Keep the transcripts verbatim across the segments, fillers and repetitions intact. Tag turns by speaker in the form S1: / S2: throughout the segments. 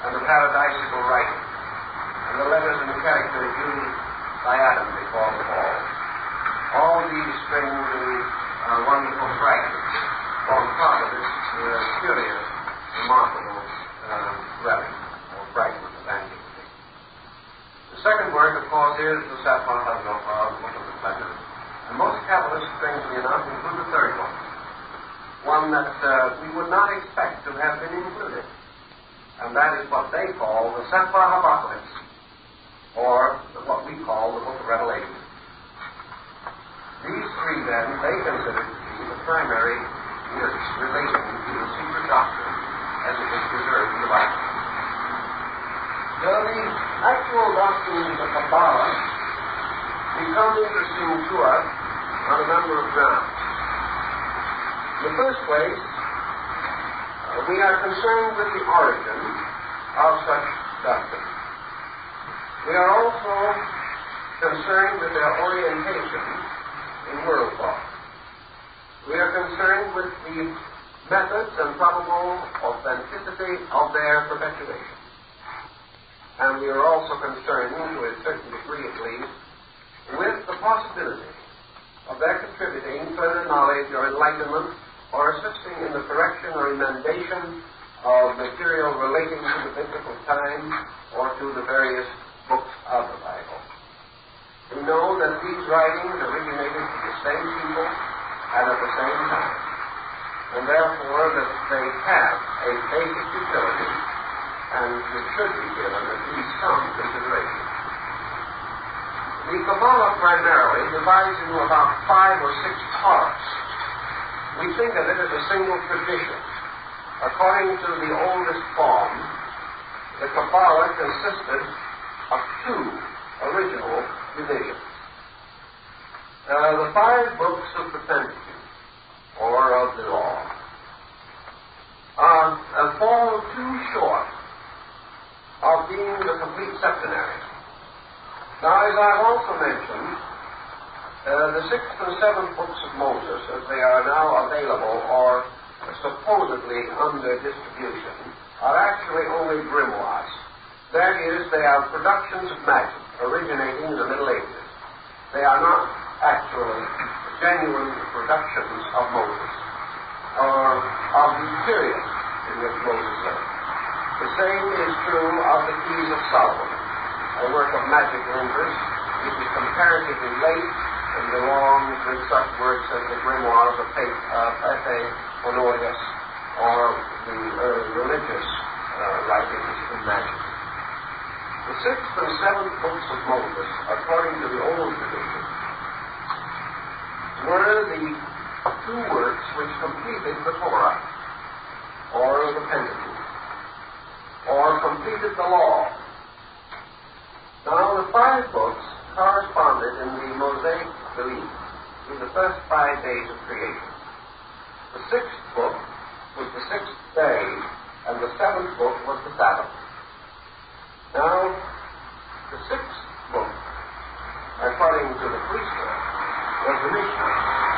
S1: and the paradisical writing, and the letters and the characters used by Adam before the fall. All these strings and uh, wonderful fragments form part of this uh, curious, remarkable uh, relic or fragment of antiquity. The second work, of course, is the Sapphire Hazophar, the Book of the Pleasures. And most Kabbalists, strangely enough, include the third one, one that uh, we would not expect to have been included. And that is what they call the Sapphire Apocalypse, or what we call the Book of Revelation. These three, then, they consider to be the primary works relating to the secret doctrine as it is preserved in the Bible. Now, the actual doctrines of Kabbalah become interesting to us on a number of grounds. In the first place, uh, we are concerned with the origin of such doctrines. We are also concerned with their orientation in world thought. We are concerned with the methods and probable authenticity of their perpetuation. And we are also concerned, to a certain degree at least, with the possibility of their contributing further knowledge or enlightenment or assisting in the correction or emendation of material relating to the biblical time or to the various books of the Bible. We know that these writings originated from the same people and at the same time, and therefore that they have a basic utility and it should be given at least some consideration. The Kabbalah primarily divides into about five or six parts. We think of it as a single tradition. According to the oldest form, the Kabbalah consisted of two original divisions. Uh, the five books of the Pentateuch, or of the law, are uh, fall too short of being the complete septenary. Now, as I've also mentioned, uh, the sixth and seventh books of Moses, as they are now available or supposedly under distribution, are actually only grimoires. That is, they are productions of magic originating in the Middle Ages. They are not actually genuine productions of Moses or of the period in which Moses lived. The same is true of the Keys of Solomon, a work of magic lingers, which is comparatively late and belongs with such works as the grimoires of Pepe, Honorius, or the early religious uh, writings in magic. The sixth and seventh books of Moses, according to the old tradition, were the two works which completed the Torah, or the Pentateuch, or completed the law. Now, the five books corresponded in the Mosaic belief to the first five days of creation. The sixth book was the sixth day, and the seventh book was the Sabbath. Now, the sixth book, according to the priesthood, was the Mishnah.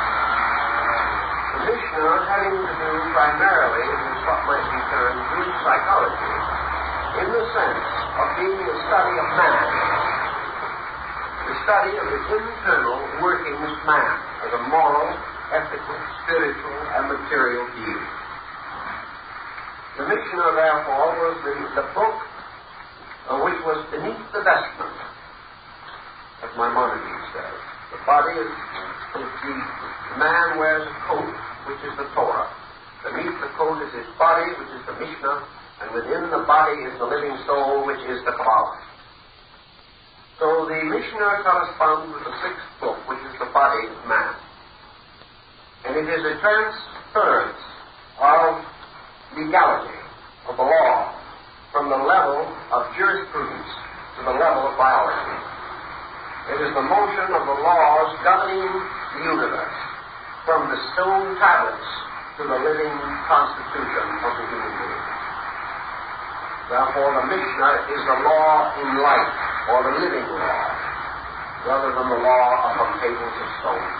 S1: The Mishnah having to do primarily with what might be termed Jewish psychology, in the sense of being the study of man, the study of the internal workings of man as a moral, ethical, spiritual, and material being. The Mishnah, therefore, was the, the book uh, which was beneath the vestment, as Maimonides says. The body is, is the, the man wears a coat, which is the Torah. Beneath the coat is his body, which is the Mishnah, and within the body is the living soul, which is the Kabbalah. So the Mishnah corresponds with the sixth book, which is the body of man. And it is a transference of legality, of the law, from the level of jurisprudence to the level of biology. It is the motion of the laws governing the universe, from the stone tablets to the living constitution of the human being. Therefore, the Mishnah is the law in life, or the living law, rather than the law upon tables of stone.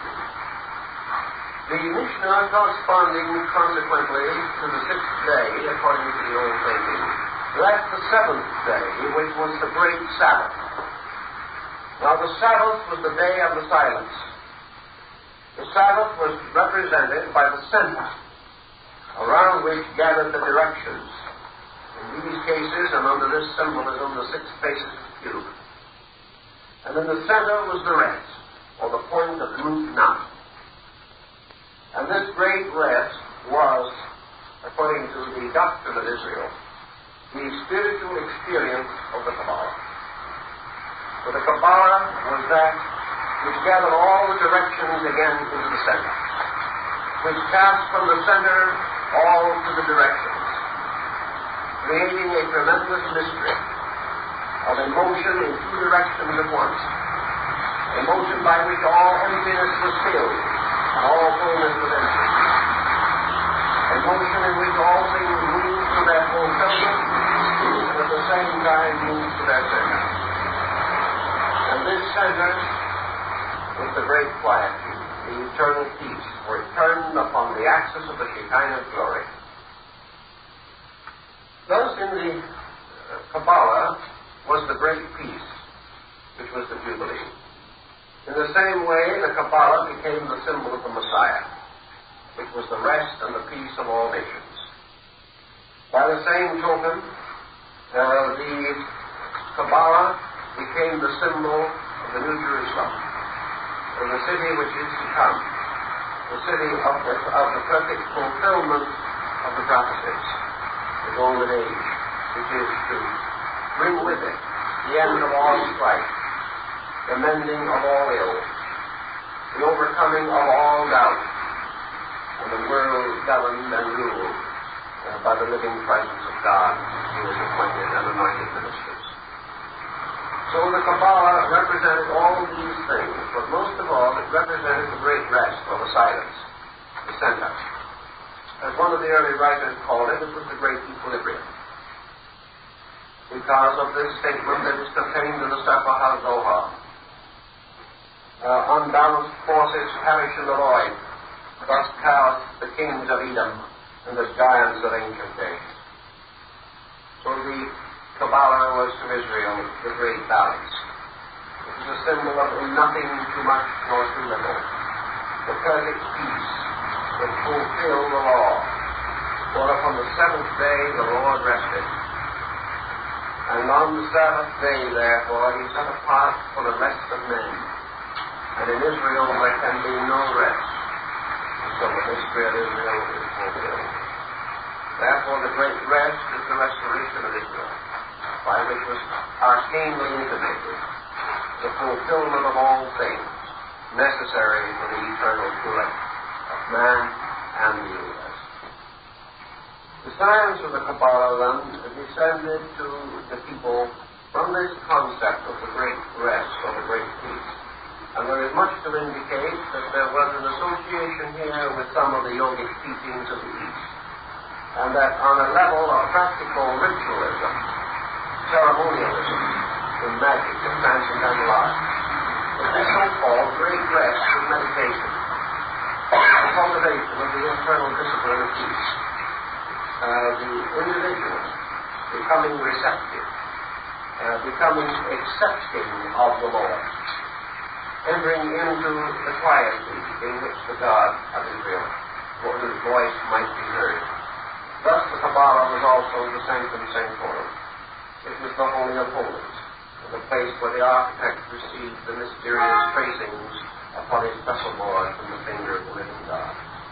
S1: The Mishnah, corresponding consequently to the sixth day, according to the old thinking, That's the seventh day, which was the great Sabbath. Now the Sabbath was the day of the silence. The Sabbath was represented by the center, around which gathered the directions. In these cases, and under this symbolism, the six faces of the cube. And in the center was the rest, or the point that moved not. And this great rest was, according to the doctrine of Israel, the spiritual experience of the Kabbalah. For the Kabbalah was that which gathered all the directions again into the center, which cast from the center all to the directions, creating a tremendous mystery of emotion in two directions at once, a motion by which all emptiness was filled and all fullness was empty, a motion in which all things moved to their fulfillment and at the same time moved to their center. And this center was the great quietude, the eternal peace, for it turned upon the axis of the Shekinah glory. Thus, in the uh, Kabbalah was the great peace, which was the Jubilee. In the same way, the Kabbalah became the symbol of the Messiah, which was the rest and the peace of all nations. By the same token, uh, the Kabbalah became the symbol of the New Jerusalem, of the city which is to come, the city of the, of the perfect fulfillment of the prophecies, the golden age, which is to bring with it the end of all strife, the mending of all ill, the overcoming of all doubt, and the world governed and ruled uh, by the living presence of God, who is appointed and anointed ministers. So the Kabbalah represented all these things, but most of all it represented the great rest, or the silence, the center. As one of the early writers called it, it was the great equilibrium. Because of this statement that is contained in the Sefer HaZohar. Uh, unbalanced forces perish in the void, thus cast the kings of Edom and the giants of ancient days. So the Kabbalah was to Israel the great balance. It was a symbol of nothing too much nor too little, the perfect peace that fulfilled the law. For upon the seventh day the Lord rested. And on the Sabbath day, therefore, he set apart for the rest of men. And in Israel there can be no rest until the mystery of Israel is fulfilled. Therefore the great rest is the restoration of Israel, by which was arcanely intimated the fulfillment of all things necessary for the eternal good of man and the universe. The science of the Kabbalah then descended to the people from this concept of the great rest or the great peace. And there is much to indicate that there was an association here with some of the yogic teachings of the East. And that on a level of practical ritualism, ceremonialism, in magic and transcendental art, that this so-called great rest was meditation, the cultivation of the internal discipline of peace. Uh, the individual becoming receptive, uh, becoming accepting of the Lord, entering into the quietude in which the God of Israel, for whose voice might be heard. Thus the Kabbalah was also the Sanctum Sanctorum. It was the Holy of Holies, the place where the architect received the mysterious tracings upon his vessel board from the finger of the living God.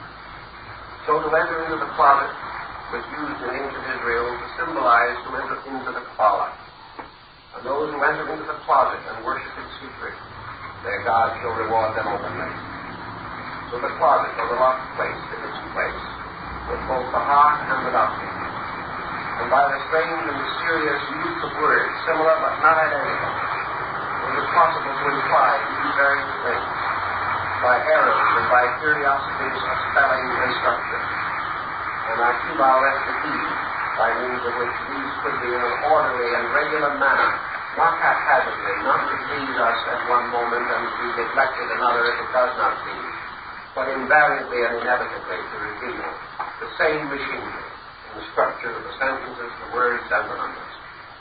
S1: So to enter into the closet was used in ancient Israel to symbolize to enter into the Kabbalah. And those who enter into the closet and worship in secret, their God shall reward them openly. So the closet, or the locked place, is its place, with both the heart and the doctrine. And by the strange and mysterious use of words, similar but not identical, it is possible to imply these various things by errors and by curiosities of spelling and structure. And Akiba left the key by means of which these could be in an orderly and regular manner, not haphazardly, not to please us at one moment and be neglected another if it does not please, but invariably and inevitably to reveal the same machinery in and structure of the sentences, the words, and the numbers.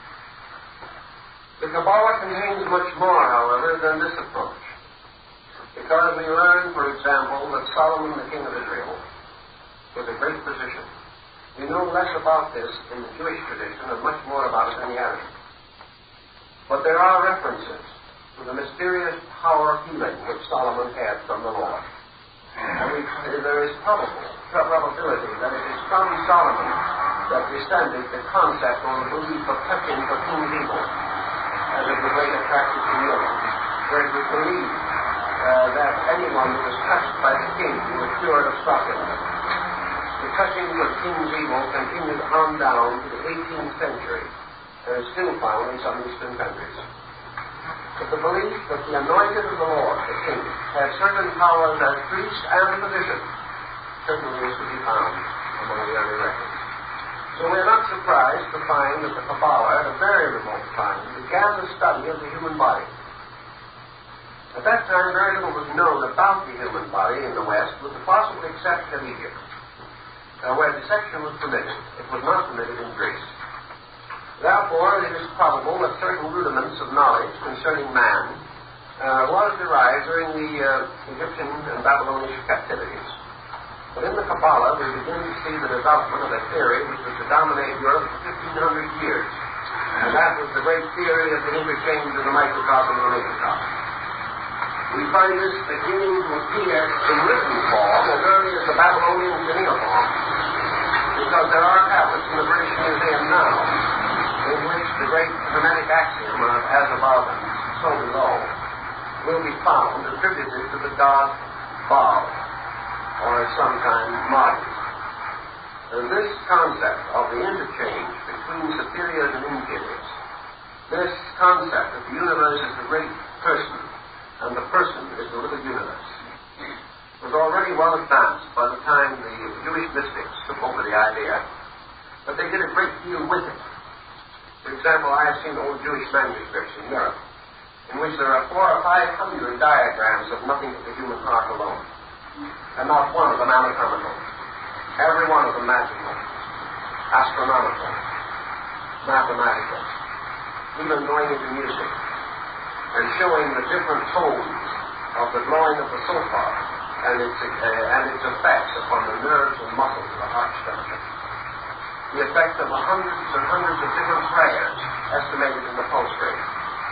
S1: The Kabbalah contains much more, however, than this approach, because we learn, for example, that Solomon, the king of Israel, was a great physician. We know less about this in the Jewish tradition and much more about it in the Arabic. But there are references to the mysterious power of healing which Solomon had from the Lord. And we, there is probable, probability that it is from Solomon that descended the concept or the belief of touching the king's evil, as it was later practiced in Europe, where it was believed uh, that anyone who was touched by the king was cured of stockiness. The touching of king's evil continued on down to the eighteenth century and is still found in some Eastern countries. But the belief that the anointed of the Lord, the king, had certain powers as priest and physician certainly is to be found among the early records. So we are not surprised to find that the Kabbalah, at a very remote time, began the study of the human body. At that time, very little was known about the human body in the West, with the possible exception of Egypt, uh, where dissection was permitted. It was not permitted in Greece. Therefore, it is probable that certain rudiments of knowledge concerning man uh, was derived during the uh, Egyptian and Babylonian captivities. But in the Kabbalah, we begin to see the development of a theory which was to dominate Europe for fifteen hundred years. And that was the great theory of the interchange of the microcosm and the macrocosm. We find this beginning to appear in written form as early as the Babylonian cuneiform, because there are tablets in the British Museum now in which the great Hermetic axiom of as above and so below will be found attributed to the god Baal, or sometimes Marduk. And this concept of the interchange between superiors and inferiors, this concept that the universe is the great person and the person is the little universe, was already well advanced by the time the Jewish mystics took over the idea, but they did a great deal with it. For example, I have seen old Jewish manuscripts in Europe in which there are four or five hundred diagrams of nothing but the human heart alone, and not one of them anatomical. Every one of them magical, astronomical, mathematical, even going into music, and showing the different tones of the blowing of the shofar and its, uh, and its effects upon the nerves and muscles of the heart structure. The effect of hundreds and hundreds of different prayers estimated in the pulse rate.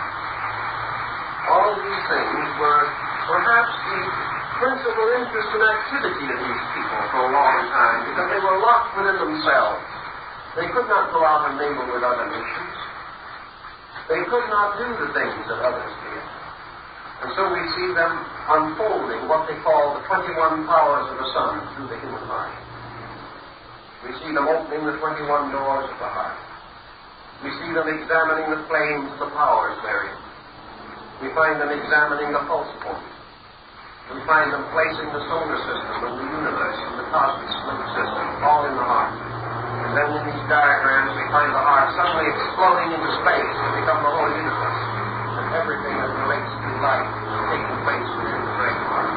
S1: All of these things were perhaps the principal interest and activity of these people for a long time, because they were locked within themselves. They could not go out and mingle with other nations. They could not do the things that others did. And so we see them unfolding what they call the twenty-one powers of the sun through the human heart. We see them opening the twenty-one doors of the heart. We see them examining the flames of the powers therein. We find them examining the pulse point. We find them placing the solar system and the universe and the cosmic split system all in the heart. And then in these diagrams we find the heart suddenly exploding into space to become the whole universe. And everything that relates to life is taking place within the great heart.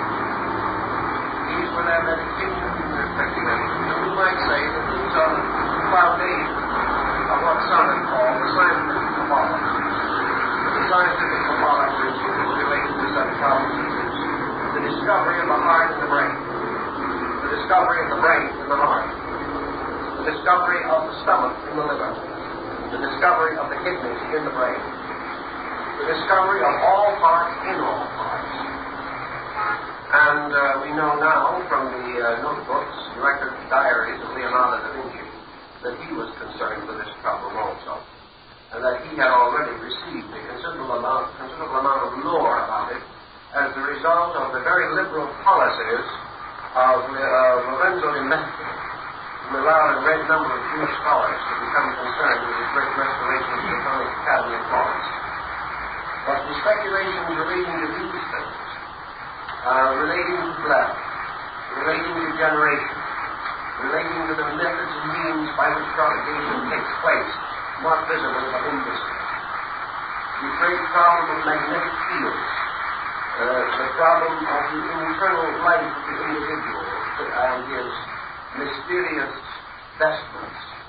S1: These were their meditations and their speculations. And we might say that these are the foundation of what some have called the scientific Kabbalah. The scientific Kabbalah is related to such problems as the discovery of the heart and the brain, the discovery of the brain in the heart, the discovery of the stomach in the liver, the discovery of the kidneys in the brain, the discovery of all parts in all parts. And uh, we know now from the uh, notebooks, record diaries of Leonardo da Vinci, that he was concerned with this problem also, and that he had already received a considerable amount, considerable amount of lore about it as the result of the very liberal policies of uh, Lorenzo di Mestre, who allowed a great number of Jewish scholars to become concerned with the great restoration of the Platonic Academy in Florence. But the speculations relating to these things, uh, relating to blood, relating to generation, relating to the methods and means by which propagation takes place, not visible but invisible. The great problem of magnetic fields, Uh, the problem of the internal life of the individual and his mysterious vestments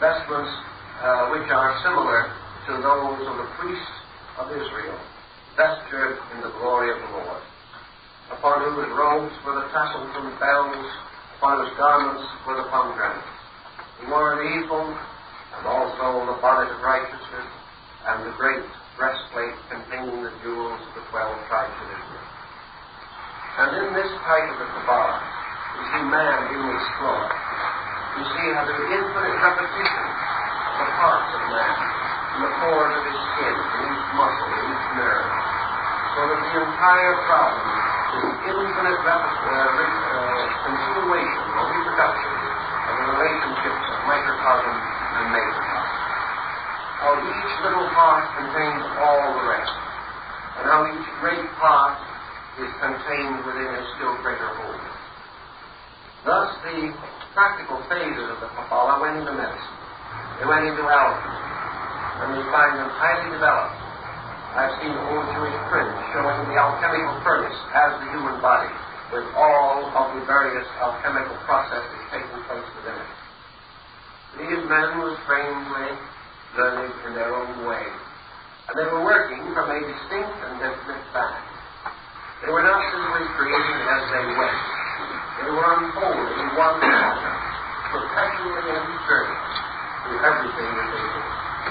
S1: vestments uh, which are similar to those of the priests of Israel, vestured in the glory of the Lord, upon whose robes were the tassels and bells, upon whose garments were the pomegranates. He wore an ephod, and also the bonnet of righteousness, and the great breastplate containing the jewels of the twelve tribes of Israel. And in this type of the Kabbalah, you see man being explored. You see how there are infinite repetitions of the parts of man, in the pores of his skin, in each muscle, in each nerve, so that the entire problem is infinite rep- uh, re- uh, continuation or reproduction of the relationships of microcosm and macrocosm. How each little part contains all the rest, and how each great part is contained within a still greater whole. Thus, the practical phases of the Kabbalah went into medicine. They went into alchemy, and we find them highly developed. I've seen old Jewish prints showing the alchemical furnace as the human body, with all of the various alchemical processes taking place within it. These men were strangely learned in their own way, and they were working from a distinct and definite fact. They were not simply creating as they went. They were unfolding one pattern, perpetually and eternally, through everything that they did.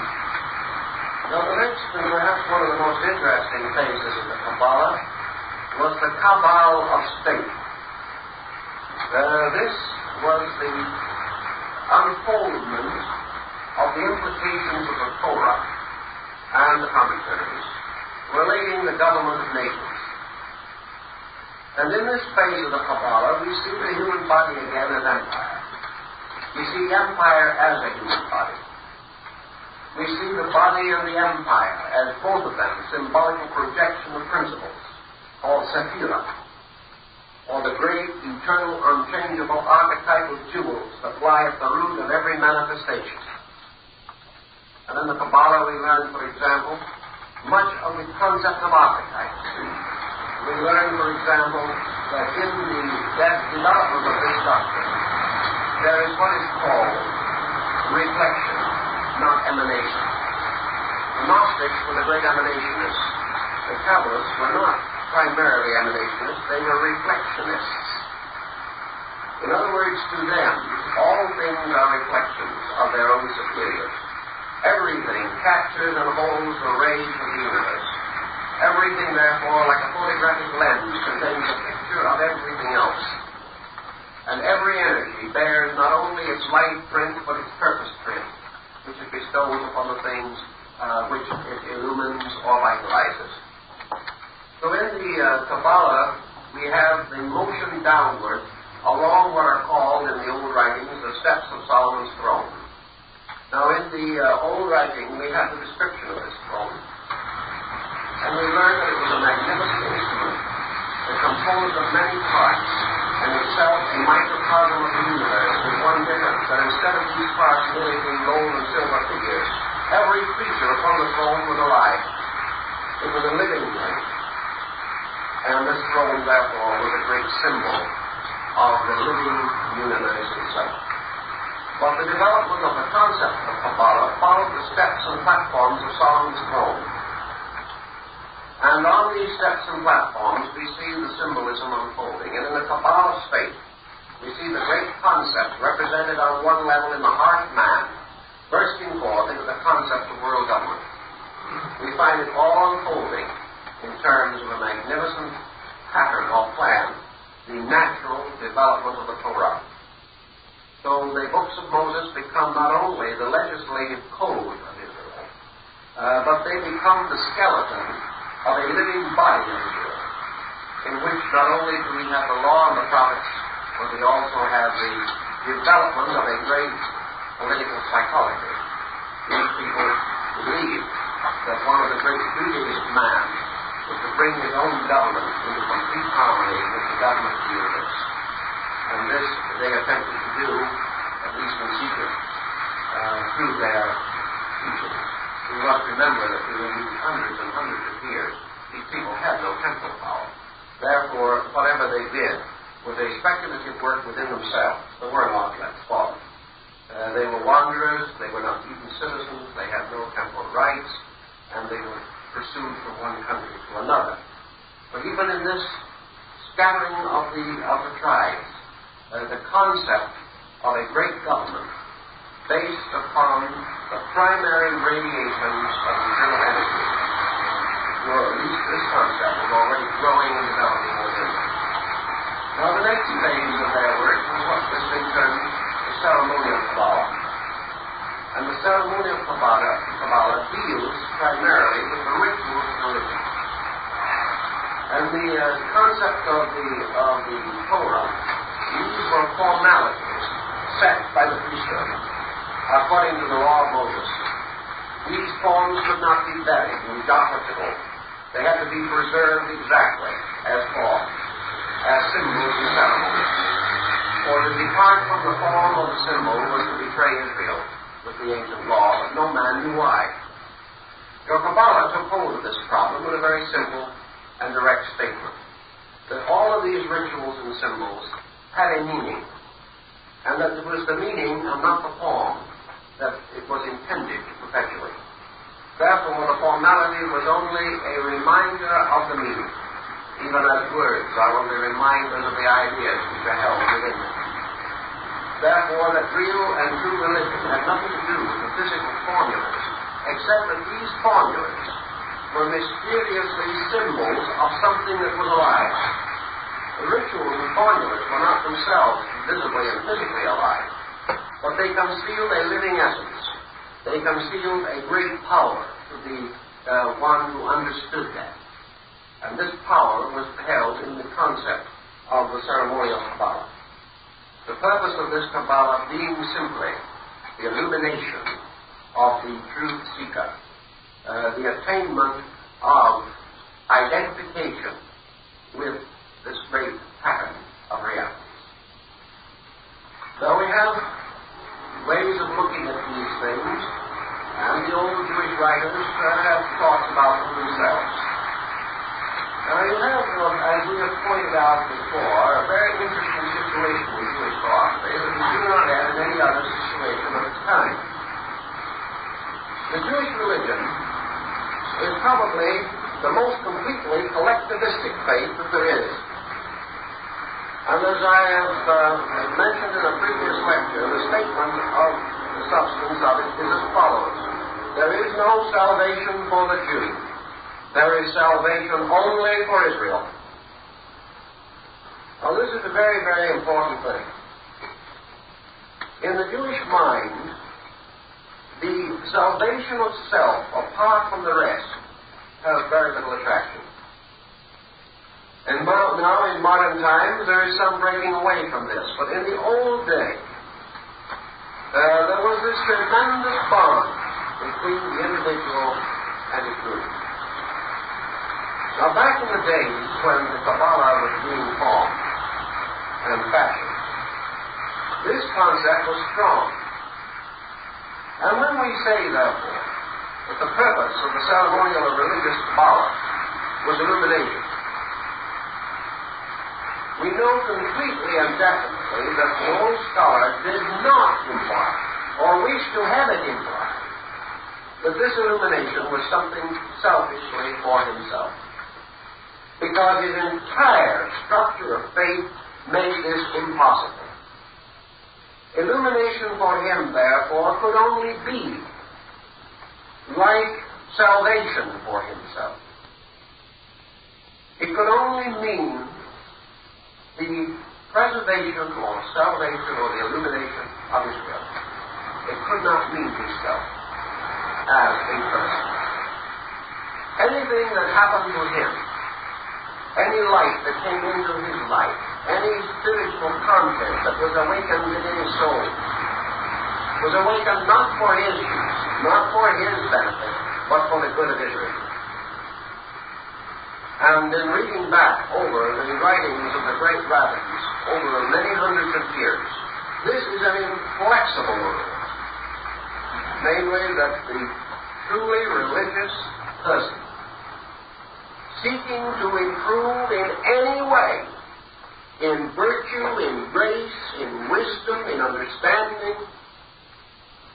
S1: Now, the next and perhaps one of the most interesting phases of the Kabbalah was the Kabbalah of state. Uh, this was the unfoldment of the implications of the Torah and the commentaries relating the government of nations. And in this phase of the Kabbalah, we see the human body again as empire. We see empire as a human body. We see the body and the empire as both of them symbolical projection of principles, called Sephirah, or the great, eternal, unchangeable archetypal jewels that lie at the root of every manifestation. And in the Kabbalah we learn, for example, much of the concept of archetypes. We learn, for example, that in the development of this doctrine, there is what is called reflection, not emanation. The Gnostics were the great emanationists. The Kabbalists were not primarily emanationists, they were reflectionists. In other words, to them, all things are reflections of their own superiors. Everything captures and holds the rays of the universe. Everything, therefore, like a photographic lens, contains a picture of everything else. And every energy bears not only its light print, but its purpose print, which it bestows upon the things uh, which it illumines or vitalizes. So in the uh, Kabbalah, we have the motion downward along what are called in the old writings the steps of Solomon's throne. Now in the uh, old writing, we have the description of this throne. And we learn that it was a magnificent instrument that composed of many parts, and itself a microcosm of the universe, with one difference, that instead of these parts merely being gold and silver figures, every creature upon the throne was alive. It was a living thing. And this throne, therefore, was a great symbol of the living universe itself. But the development of the concept of Kabbalah followed the steps and platforms of Solomon's throne. And on these steps and platforms, we see the symbolism unfolding. And in the Kabbalah state, we see the great concept represented on one level in the heart of man, bursting forth into the concept of world government. We find it all unfolding in terms of a magnificent pattern or plan, the natural development of the Torah. So the books of Moses become not only the legislative code of Israel, uh, but they become the skeleton of a living body of Israel, in which not only do we have the law and the prophets, but we also have the development of a great political psychology. These people believe that one of the great duties of man is to bring his own government into complete harmony with the government of the universe. And this they attempted to do, at least in secret, uh, through their teaching. We must remember that during these hundreds and hundreds of years, these people had no temporal power. Therefore, whatever they did was a speculative work within themselves. There were not, let's call it. Uh, they were wanderers, they were not even citizens, they had no temporal rights, and they were pursued from one country to another. But even in this scattering of the, of the tribes, uh, the concept of a great government based upon the primary radiations of eternal energy, or at least this concept was already growing and developing within them. Now the next phase of their work was what has been termed the ceremonial Kabbalah. And the ceremonial Kabbalah, Kabbalah deals primarily with the rituals of religion. And the uh, concept of the, of the Torah, these were formalities set by the priesthood according to the law of Moses. These forms could not be buried and duplicable. They had to be preserved exactly as forms, as symbols and ceremonies. For to depart from the form of the symbol was to betray Israel with the ancient law, but no man knew why. Your Kabbalah took hold of this problem with a very simple and direct statement, that all of these rituals and symbols had a meaning, and that it was the meaning and not the form that it was intended to perpetuate. Therefore, the formality was only a reminder of the meaning, even as words are only reminders of the ideas which are held within them. Therefore, that real and true religion had nothing to do with the physical formulas, except that these formulas were mysteriously symbols of something that was alive. The rituals and formulas were not themselves visibly and physically alive, but they concealed a living essence. They concealed a great power to the uh, one who understood that. And this power was held in the concept of the ceremonial Kabbalah. The purpose of this Kabbalah being simply the illumination of the truth seeker, uh, the attainment of identification with this great pattern of reality. So we have ways of looking at these things, and the old Jewish writers uh, have thoughts about them themselves. Now you have, uh, as we have pointed out before, a very interesting situation in Jewish philosophy that we do not have in any other situation of its kind. The Jewish religion is probably the most completely collectivistic faith that there is. And as I have uh, mentioned in a previous lecture, the statement of the substance of it is as follows. There is no salvation for the Jew. There is salvation only for Israel. Now this is a very, very important thing. In the Jewish mind, the salvation of self, apart from the rest, has very little attraction. And now, in modern times, there is some breaking away from this. But in the old day, uh, there was this tremendous bond between the individual and the group. Now, back in the days when the Kabbalah was being formed and fashioned, this concept was strong. And when we say, therefore, that the purpose of the ceremonial or religious Kabbalah was illumination, we know completely and definitely that the old scholar did not imply, or wish to have it imply, that this illumination was something selfishly for himself. Because his entire structure of faith made this impossible. Illumination for him, therefore, could only be like salvation for himself. It could only mean the preservation or salvation or the illumination of Israel. It could not mean himself as a person. Anything that happened to him, any light that came into his life, any spiritual content that was awakened within his soul, was awakened not for his use, not for his benefit, but for the good of Israel. And in reading back over the writings of the great rabbis over many hundreds of years, this is an inflexible rule. Namely, that the truly religious person, seeking to improve in any way, in virtue, in grace, in wisdom, in understanding,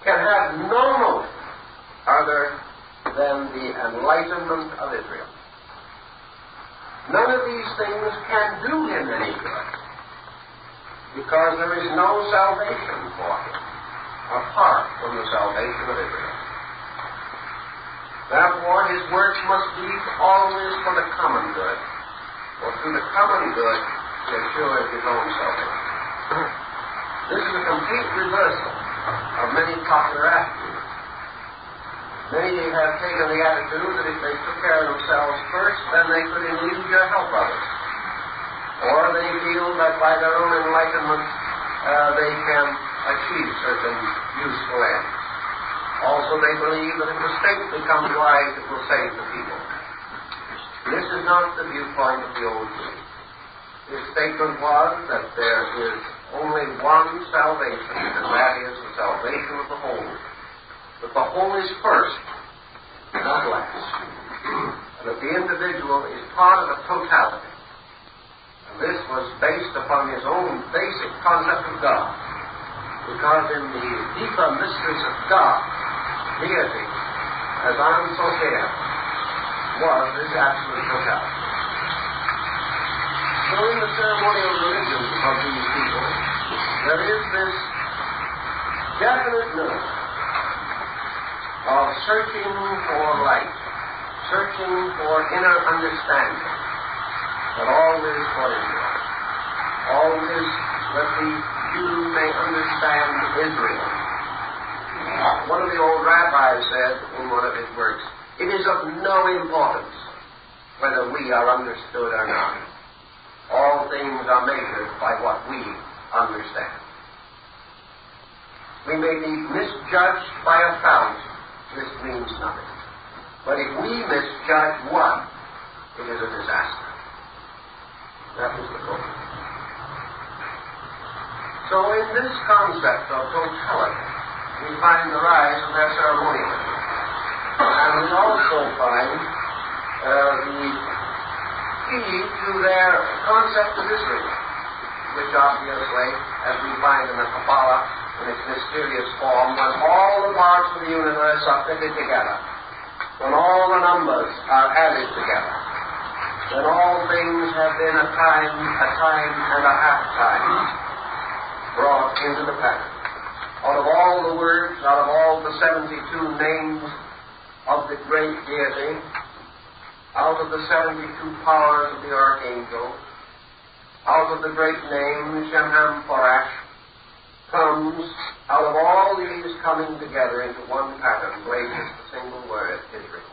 S1: can have no motive other than the enlightenment of Israel. None of these things can do him any good, because there is no salvation for him apart from the salvation of Israel. Therefore, his works must be always for the common good, for through the common good he assures his own salvation. This is a complete reversal of many popular attitudes. Many have taken the attitude that if they took care of themselves first, then they could in leisure help others. Or they feel that by their own enlightenment uh, they can achieve certain useful ends. Also, they believe that if the state becomes wise, it will save the people. This is not the viewpoint of the old Jew. His statement was that there is only one salvation, and that is the salvation of the whole. That the whole is first, not last. And that the individual is part of a totality. And this was based upon his own basic concept of God. Because in the deeper mysteries of God, deity, as An Soter, was this absolute totality. So in the ceremonial religion of these people, there is this definite note of searching for light, searching for inner understanding, but always for Israel. Always that the Jew may understand Israel. One of the old rabbis said in one of his works, "It is of no importance whether we are understood or not. All things are measured by what we understand." We may be misjudged by a thousand. This means nothing. But if we misjudge one, it is a disaster. That is the point. So in this concept of totality, we find the rise of their ceremonialism. And we also find uh, the key to their concept of Israel, which obviously, as we find in the Kabbalah, in its mysterious form, when all the parts of the universe are fitted together, when all the numbers are added together, when all things have been a time, a time and a half time brought into the pattern. Out of all the words, out of all the seventy-two names of the great deity, out of the seventy-two powers of the archangel, out of the great name Shem-Ham Forash, comes, out of all these coming together into one pattern, blazes the single word, Israel.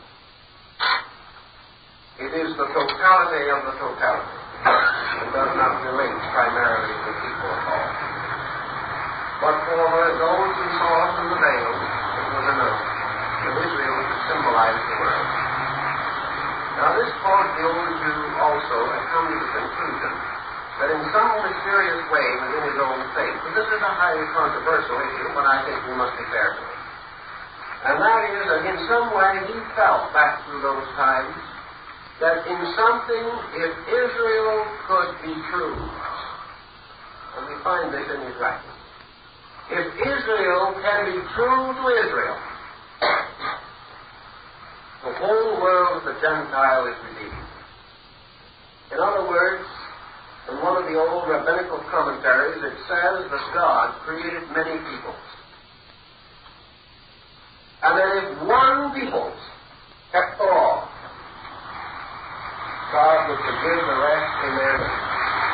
S1: It is the totality of the totality. It does not relate primarily to the people at all. But for those who saw from the veil, it was enough that Israel could symbolize the world. Now this caused the old Jew also had come to the conclusion that in some mysterious way within his own faith, and this is a highly controversial issue, but I think we must be fair to it, and that is that in some way he felt back through those times that in something, if Israel could be true, and we find this in his writings, if Israel can be true to Israel, the whole world of the Gentile is redeemed. In other words, in one of the old rabbinical commentaries, it says that God created many peoples. And that if one people kept the law, God would forgive the rest in their name.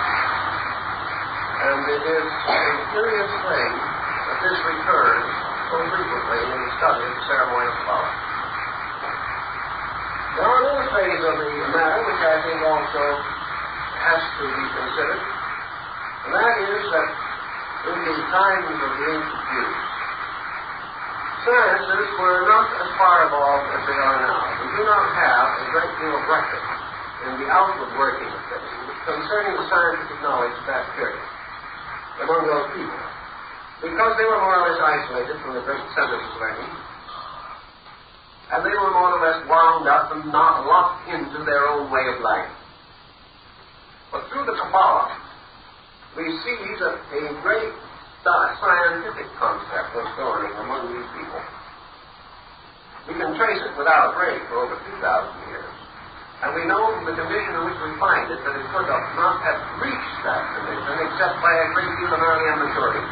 S1: And it is a curious thing that this recurs so frequently in the study of the ceremonial Kabbalah. Now, another phase of the matter, which I think also has to be considered, and that is that in the times of the ancient Jews, sciences were not as far evolved as they are now. We do not have a great deal of record in the outward working of things concerning the scientific knowledge of that period among those people, because they were more or less isolated from the great centers of learning, and they were more or less wound up and not locked into their own way of life. But through the Kabbalah, we see that a great scientific concept was dawning among these people. We can trace it without a break for over two thousand years. And we know from the condition in which we find it that it could have not have reached that condition except by a great deal of early immaturity.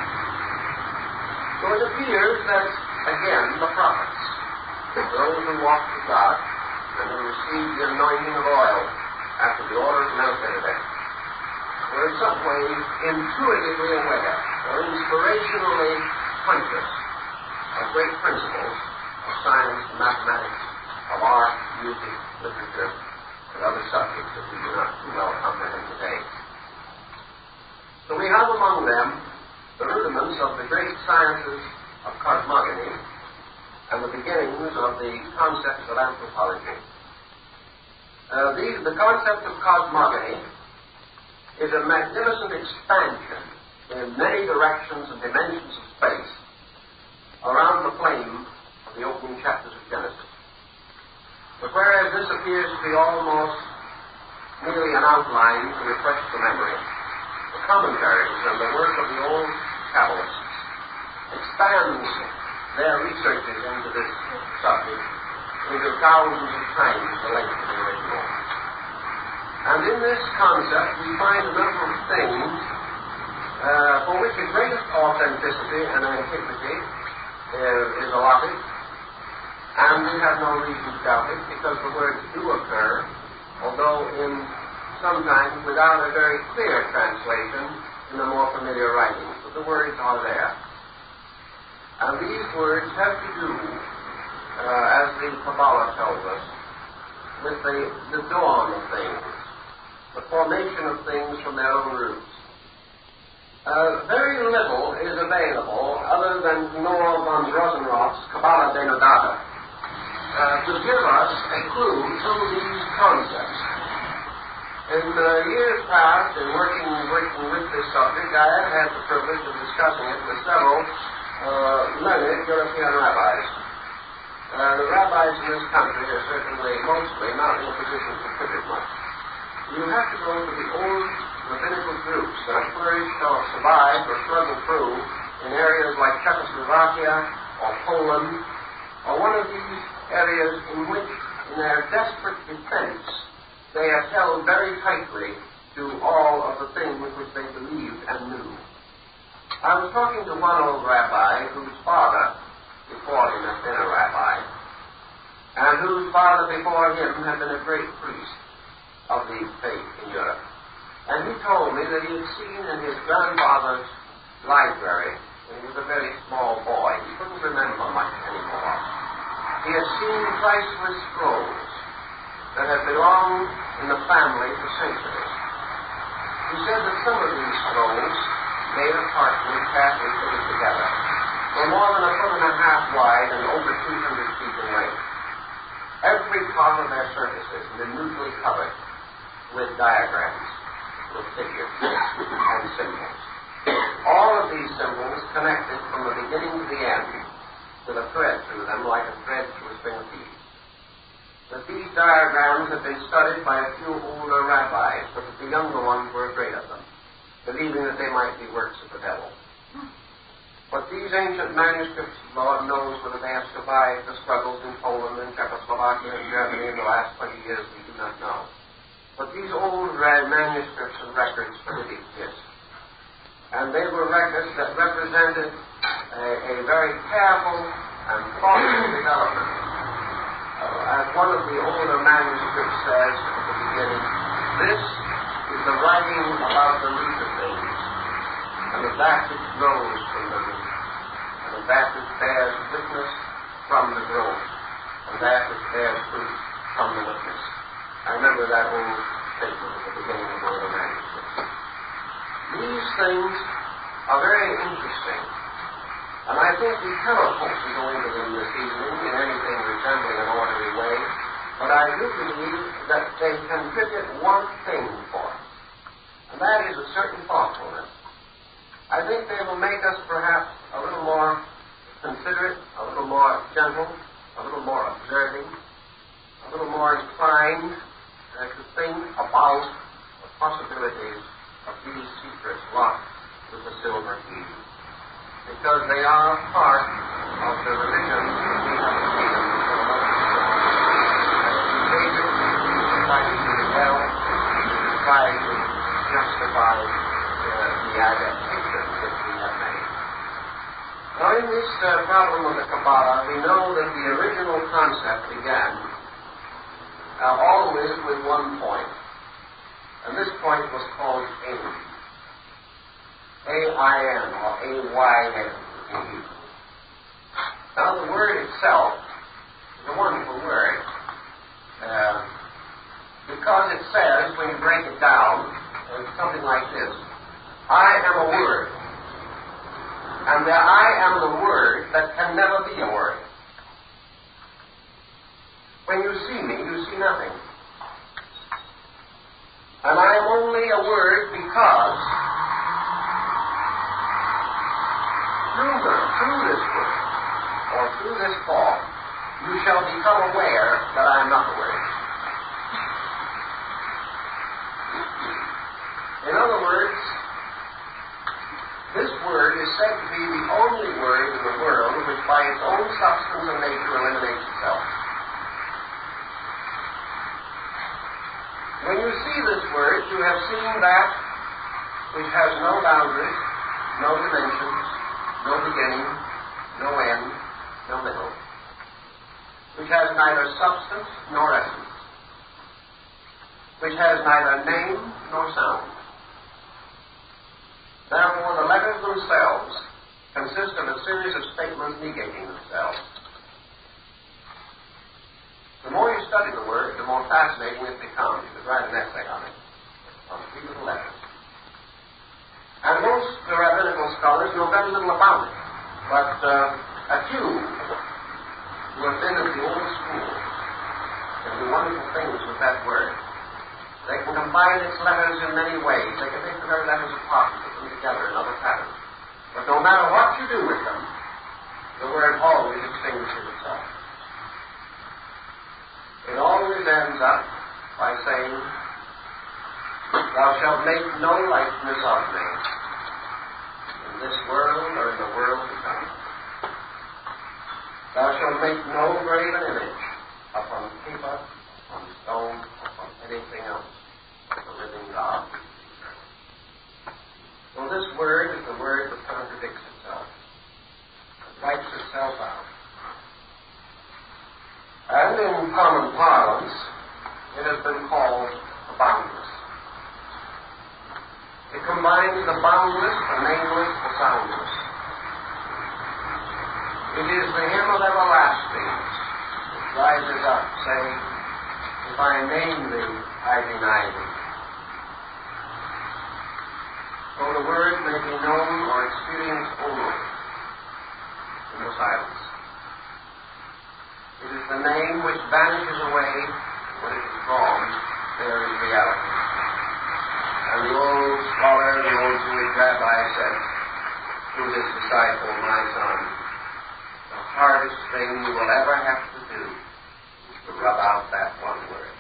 S1: So it appears that, again, the prophets, those who walked with God and who received the anointing of oil after the order of Melchizedek, were in some ways intuitively aware or inspirationally conscious of great principles of science, mathematics, of art, music, literature, and other subjects that we do not too well comprehend today. So we have among them the rudiments of the great sciences of cosmogony and the beginnings of the concepts of anthropology. Uh, these, the concept of cosmogony is a magnificent expansion in many directions and dimensions of space around the plane of the opening chapters of Genesis. But whereas this appears to be almost merely an outline to refresh the memory, the commentaries and the work of the old Kabbalists expands their researches into this subject into thousands of times the length of the original. And in this concept we find a number of things uh, for which the greatest authenticity and antiquity uh, is allotted. And we have no reason to doubt it, because the words do occur, although in sometimes without a very clear translation in the more familiar writings. But the words are there. And these words have to do, uh, as the Kabbalah tells us, with the, the dawn of things, the formation of things from their own roots. Uh, very little is available other than Noah von Rosenroth's Kabbalah Denodata Uh, to give us a clue to these concepts. In uh, years past, in working, working with this subject, I have had the privilege of discussing it with several uh, learned European rabbis. Uh, the rabbis in this country are certainly mostly not in a position to contribute much. You have to go to the old rabbinical groups that have flourished or survived or struggled through in areas like Czechoslovakia or Poland, or one of these areas in which, in their desperate defense, they have held very tightly to all of the things which they believed and knew. I was talking to one old rabbi whose father before him had been a rabbi, and whose father before him had been a great priest of the faith in Europe. And he told me that he had seen in his grandfather's library, when he was a very small boy, he couldn't remember much anymore, he had seen priceless scrolls that had belonged in the family for centuries. He said that some of these scrolls, made of parchment carefully put together, were more than a foot and a half wide and over two hundred feet in length. Every part of their surfaces minutely covered with diagrams, with figures and symbols. All of these symbols connected from the beginning to the end, with a thread through them like a thread through a string of beads. That these diagrams had been studied by a few older rabbis, but that the younger ones were afraid of them, believing that they might be works of the devil. But these ancient manuscripts, Lord knows whether they have survived the struggles in Poland and Czechoslovakia and Germany in the last twenty years, we do not know. But these old manuscripts and records did exist. And they were records that represented a, a very careful and thoughtful development. Uh, as one of the older manuscripts says at the beginning, this is the writing about the root of things, and of that which grows from the root, and of that which bears witness from the growth, and that which bears fruit from the witness. I remember that old statement at the beginning of one of the manuscripts. These things are very interesting, and I think we cannot hope to go into them this evening in anything resembling an orderly way, but I do believe that they contribute one thing for us, and that is a certain thoughtfulness. I think they will make us perhaps a little more considerate, a little more gentle, a little more observing, a little more inclined uh, to think about the possibilities of these secrets locked with the silver key. because they are part of the religion that we have taken for the most part. As contagious, trying to rebel, trying to justify uh, the adaptation that we have made. Now, in this uh, problem of the Kabbalah, we know that the original concept began uh, always with one point. And this point was called Ain. A I N or A Y N in Hebrew. Now, the word itself is a wonderful word uh, because it says, when you break it down, it's something like this: I am a word. And the I am the word that can never be a word. When you see me, you see nothing. And I am only a word because through, the, through this word, or through this form, you shall become aware that I am not a word. In other words, this word is said to be the only word in the world which by its own substance and nature eliminates itself. When you see this word, you have seen that which has no boundaries, no dimensions, no beginning, no end, no middle, which has neither substance nor essence, which has neither name nor sound. Therefore, the letters themselves consist of a series of statements negating themselves. The more you study the word, the more fascinating it becomes. You could write an essay on it, on three little letters. And most the rabbinical scholars know very little about it, but uh, a few who have been at the old school can do wonderful things with that word. They can combine its letters in many ways. They can take the very letters apart and put them together in other patterns. But no matter what you do with them, the word always extinguishes itself. It always ends up by saying, thou shalt make no likeness of me in this world or in the world to come. Thou shalt make no graven image upon paper, on stone, upon anything else, the living God. So this word is the word that contradicts itself, that wipes itself out. And in common parlance, it has been called the boundless. It combines the boundless, the nameless, the soundless. It is the hymn of everlasting that rises up, saying, if I name thee, I deny thee. So the word may be known or experienced only in the silence. It is the name which vanishes away when it is drawn. There is reality. And the old scholar, the old Jewish rabbi said to his disciple, my son, the hardest thing you will ever have to do is to rub out that one word.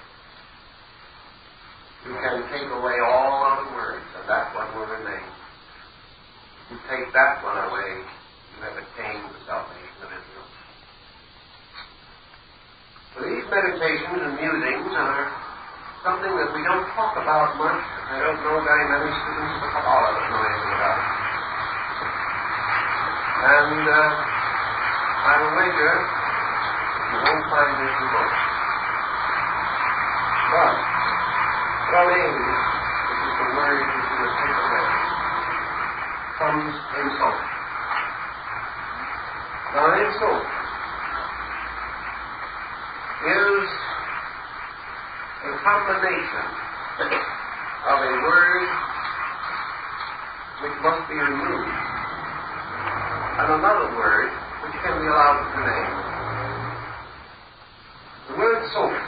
S1: You can take away all other words, and that one will remain. If you take that one away, you have attained the salvation of Israel. So these meditations and musings are something that we don't talk about much. I don't know very many students of the Kabbalah that know anything about it. And uh, I will wager you won't find this in books. But from Ain, which is the word which you will take away, comes insult. Now, insult is a combination of a word which must be removed and another word which can be allowed to remain. The word soul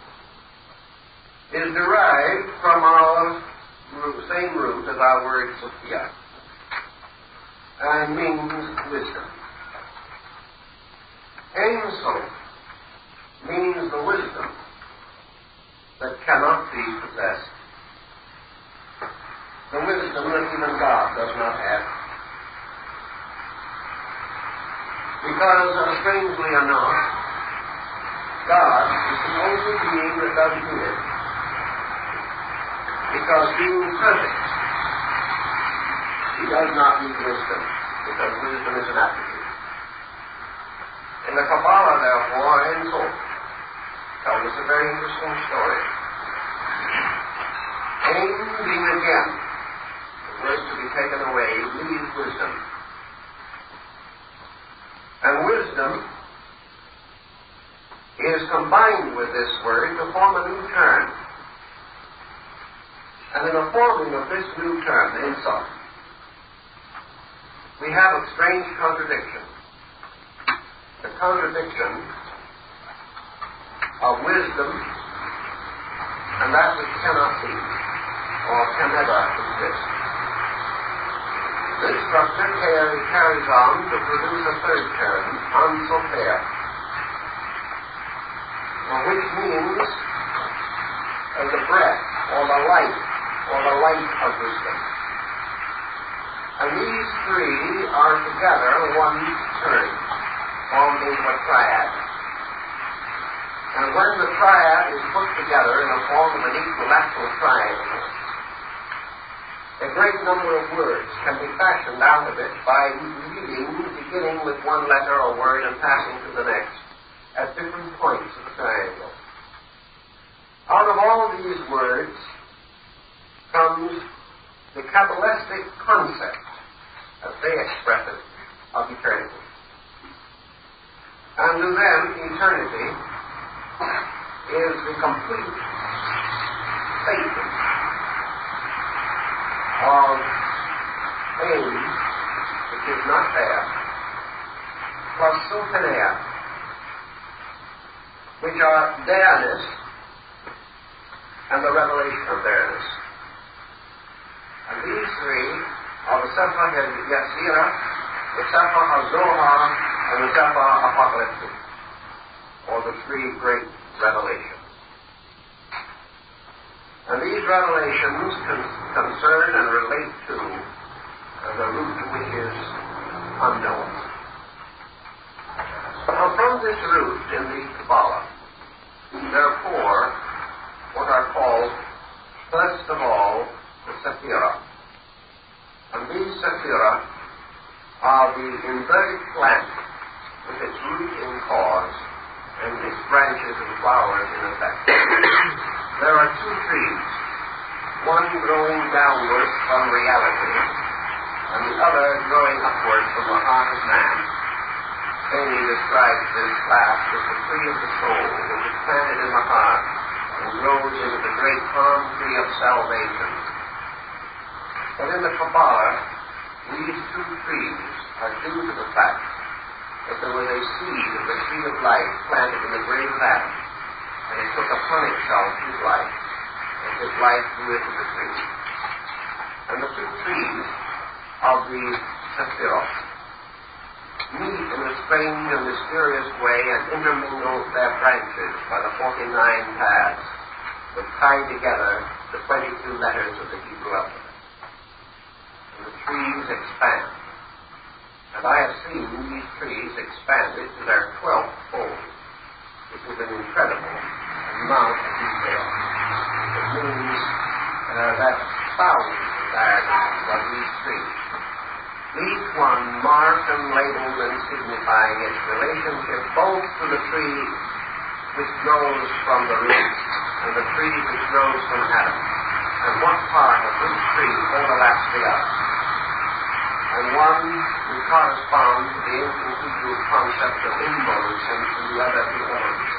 S1: is derived from our same root as our word Sophia and means wisdom. Ein Sof means the wisdom that cannot be possessed. The wisdom that even God does not have. strangely enough, God is the only being that does need it. Because being perfect, he does not need wisdom, because wisdom is an attribute. In the Kabbalah, therefore, Ein Sof tells us a very interesting story. Ein being again, the word to be taken away, leaves wisdom. And wisdom is combined with this word to form a new term. And in the forming of this new term, Ein Sof, we have a strange contradiction. The contradiction of wisdom and that which cannot be or can never exist. This structure carries on to produce a third term, Ein Sofer, which means uh, the breath or the light or the light of wisdom. And these three are together one term, formed into a triad. And when the triad is put together in the form of an equilateral triangle, a great number of words can be fashioned out of it by reading, beginning with one letter or word and passing to the next at different points of the triangle. Out of all these words comes the Kabbalistic concept, as they express it, of eternity. And to them, eternity is the complete statement of things which is not there, plus Sophenia, which are there-ness and the revelation of there-ness. And these three are the Sefer HaYetzirah, the Sefer HaZohar, and the Sefer Apocalyptic, or the three great revelations. And these revelations con- concern and relate to uh, the root which is unknown. Now, from this root in the Kabbalah, there are four what are called, first of all, the Sephirah. And these Sephirah are the inverted plant with its root in cause and its branches and flowers in effect. There are two trees, one growing downward from reality, and the other growing upward from the heart of man. Bailey describes this last as the tree of the soul, which is planted in the heart and grows into the great palm tree of salvation. But in the Kabbalah, these two trees are due to the fact that there was a seed of the tree of life planted in the grave of Adam, and it took upon itself his life, and his life grew into the tree. And the two trees of the Sephirah meet in a strange and mysterious way and intermingle their branches by the forty-nine paths that tie together the twenty-two letters of the Hebrew alphabet. And the trees expand. And I have seen these trees expanded to their twelfth fold, which is an incredible amount of detail. It means uh, that thousands of these trees, each one marked and labeled and signifying its relationship both to the tree which grows from the root and the tree which grows from Adam, and what part of which tree overlaps the other. And one will correspond to the ancient Hebrew concept of inmost and to the other to orange.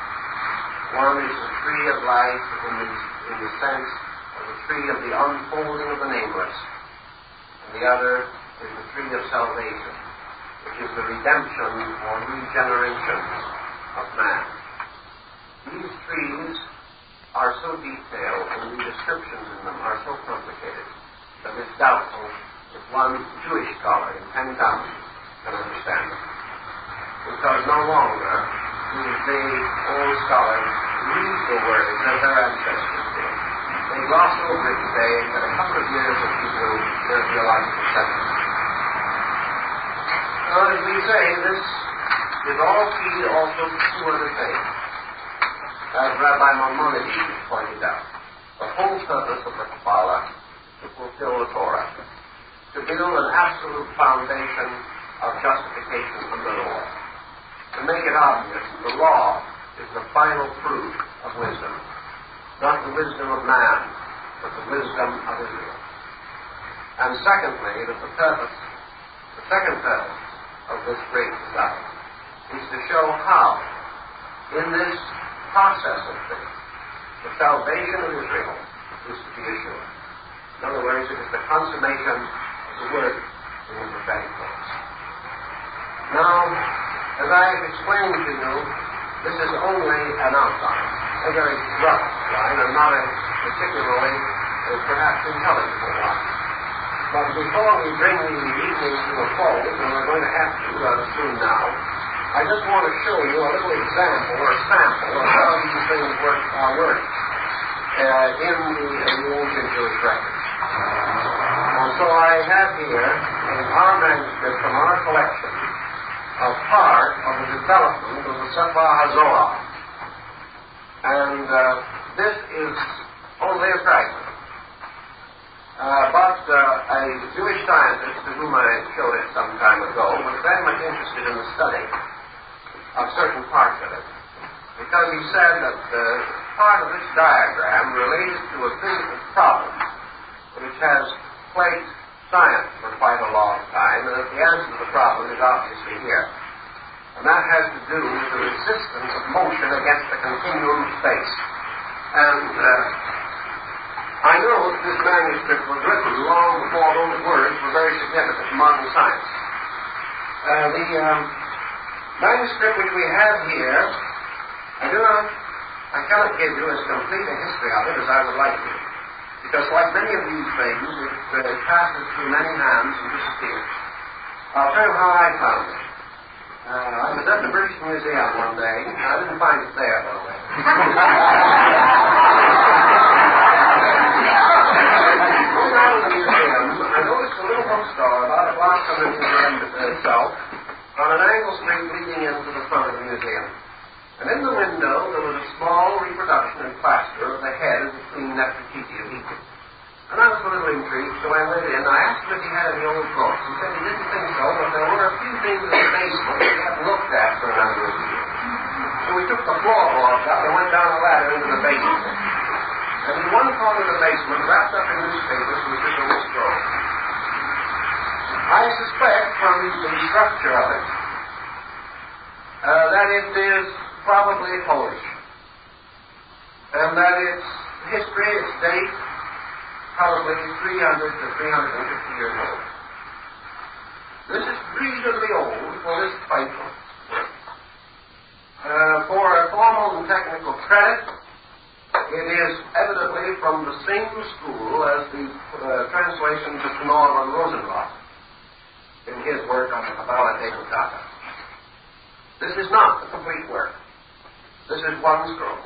S1: One is the tree of life in the, in the sense of the tree of the unfolding of the nameless, and the other is the tree of salvation, which is the redemption or regeneration of man. These trees are so detailed and the descriptions in them are so complicated that it's doubtful if one Jewish scholar in ten thousand can understand them. Because no longer do they, old scholars, read the words as their ancestors did. They gloss over it today and get a couple of years of Hebrew their theological studies. So as we say, this is all key also to two other things. As Rabbi Maimonides pointed out, the whole purpose of the Kabbalah is to fulfill the Torah, to build an absolute foundation of justification under the law. To make it obvious, the law is the final fruit of wisdom. Not the wisdom of man, but the wisdom of Israel. And secondly, that the purpose, the second purpose of this great design is to show how, in this process of things, the salvation of Israel is to be assured. In other words, it is the consummation of the word in the prophetic books. Now, as I have explained to you, this is only an outline, a very rough line, and not a particularly, uh, perhaps, intelligible one. But before we bring the evening to a close, and we're going to have to rather soon now, I just want to show you a little example or a sample of how these things work, are worked uh, in the, in the ancient Jewish records. And so I have here, in our manuscript from our collection, a part of the development of the Sefer HaZohar. And uh, this is only a fragment. Uh, but uh, a Jewish scientist to whom I showed it some time ago was very much interested in the study of certain parts of it, because he said that uh, part of this diagram related to a physical problem which has plagued science for quite a long time, and that the answer to the problem is obviously here. And that has to do with the resistance of motion against the continuum of space. And uh, I know that this manuscript was written long before those words were very significant in modern science. Uh, the um, manuscript which we have here, I do not, I cannot give you as complete a history of it as I would like to, because like many of these things, it uh, passes through many hands and disappears. I'll tell you how I found it. Uh, I was at the British Museum one day. I didn't find it there, by the way. Going out of the museum, I noticed a little bookstore about a block from the museum itself, on an angle street leading into the front of the museum. And in the window there was a small reproduction in plaster of the head of the Queen Nefertiti of Egypt. And I was a little intrigued, so I went in. I asked him if he had any old books. He said he didn't think so, but there were a few things in the basement that he hadn't looked at for a number of years. So we took the floorboards out and went down a ladder into the basement. And in one corner of the basement, wrapped up in newspapers, was this old scroll. I suspect from the structure of it uh, that it is probably Polish, and that its history, its date, probably three hundred to three hundred fifty years old. This is reasonably old for this type of work. Uh, for a formal and technical credit, it is evidently from the same school as the uh, translations of Knorr von Rosenblatt in his work on the Kabbalah Tetzaveh. This is not the complete work. This is one scroll.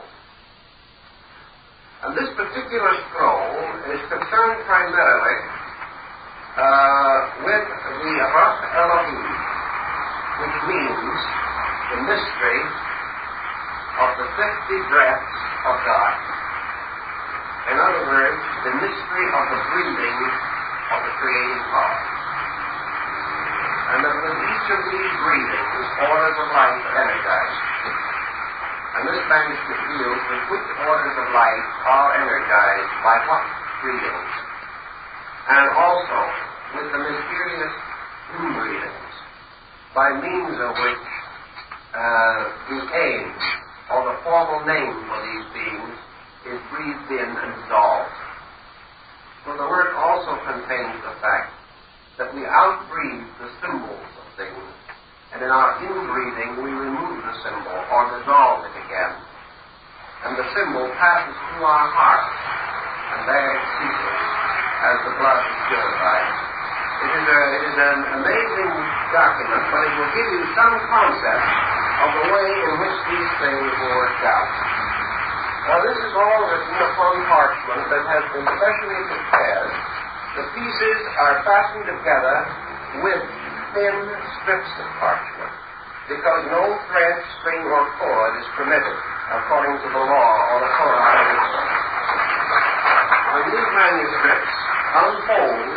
S1: And this particular scroll is concerned primarily uh, with the Arach Elohim, which means the mystery of the fifty breaths of God. In other words, the mystery of the breathing of the creating power. And that with each of these breathings, orders of life are energized. And this manuscript deals with which orders of life are energized by what breathings. And also with the mysterious breathings, by means of which uh, the aim, or the formal name for these beings, is breathed in and dissolved. So the work also contains the fact that we outbreathe the symbols of things, and in our inbreathing we remove the symbol or dissolve it again. And the symbol passes through our heart, and there it ceases as the blood is purified. It is, a, it is an amazing document, but it will give you some concept of the way in which these things were worked out. Now this is all written upon parchment that has been specially prepared. The pieces are fastened together with thin strips of parchment. because no thread, string, or cord is permitted according to the law or the Torah of Israel. When these manuscripts unfold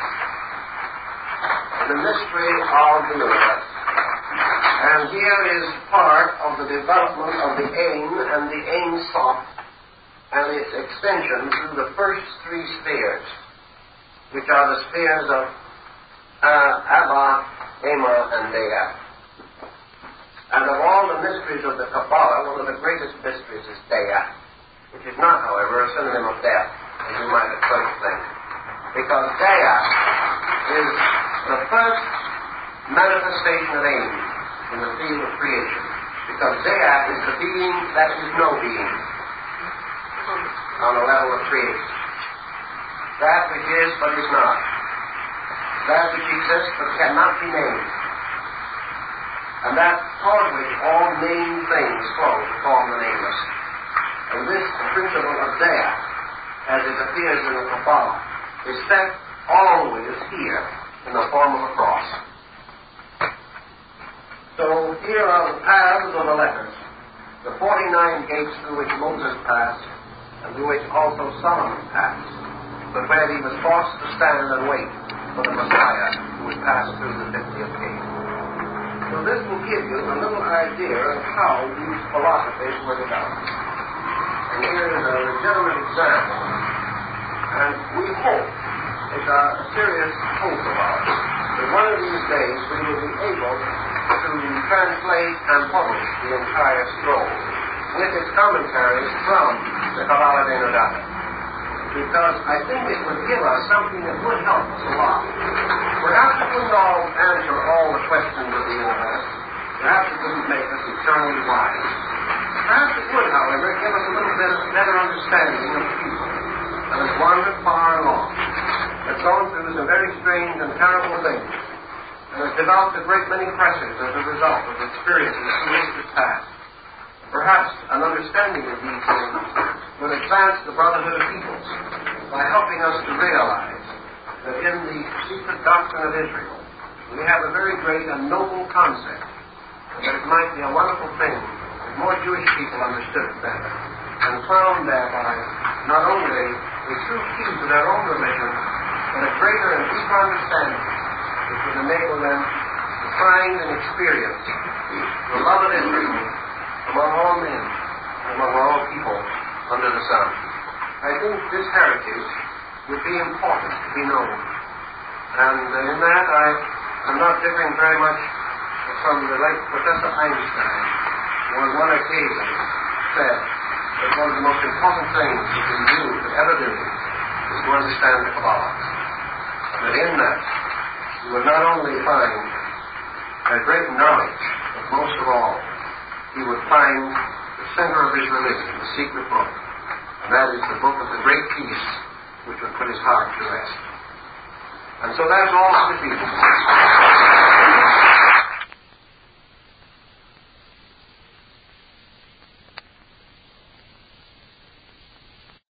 S1: the mystery of the universe, and here is part of the development of the Ein and the Ein Sof, and its extension through the first three spheres, which are the spheres of uh, Abba, Ema, and Dea. And of all the mysteries of the Kabbalah, one of the greatest mysteries is Dea, which is not, however, a synonym of death, as you might at first think, because Dea is the first manifestation of Ein in the field of creation, because Dea is the being that is no being on the level of creation. That which is but is not. That which exists but cannot be named. And that toward which all named things flow to form the nameless. And this principle of Dea, as it appears in the Kabbalah, is set always here in the form of a cross. So here are the paths or the letters, the forty-nine gates through which Moses passed, and through which also Solomon passed, but where he was forced to stand and wait for the Messiah who would pass through the fiftieth gate. So this will give you a little idea of how these philosophies were developed. And here is a legitimate example, and we hope, it's a serious hope of ours, that one of these days we will be able to translate and publish the entire scroll with its commentaries from the Kabbalah de Nodata. Because I think it would give us something that would help us a lot. Perhaps it wouldn't all answer all the questions of the universe. Perhaps it wouldn't make us eternally wise. Perhaps it would, however, give us a little bit of better understanding of people that has wandered far along, has gone through some very strange and terrible things, and has developed a great many pressures as a result of experiences through which it passed. Perhaps an understanding of these things would advance the brotherhood of peoples by helping us to realize that in the secret doctrine of Israel we have a very great and noble concept, and that it might be a wonderful thing if more Jewish people understood it better and found thereby not only a true key to their own religion, but a greater and deeper understanding which would enable them to find and experience the love of Israel among all men and among all people under the sun. I think this heritage would be important to be known. And uh, in that I am not differing very much from the late Professor Einstein, who on one occasion said that one of the most important things you can do, could ever do, is to understand the Kabbalah. And that in that you would not only find a great knowledge, but most of all, he would find the center of his religion, the secret book, and that is the book of the great peace which would put his heart to rest. And so that's all for this evening.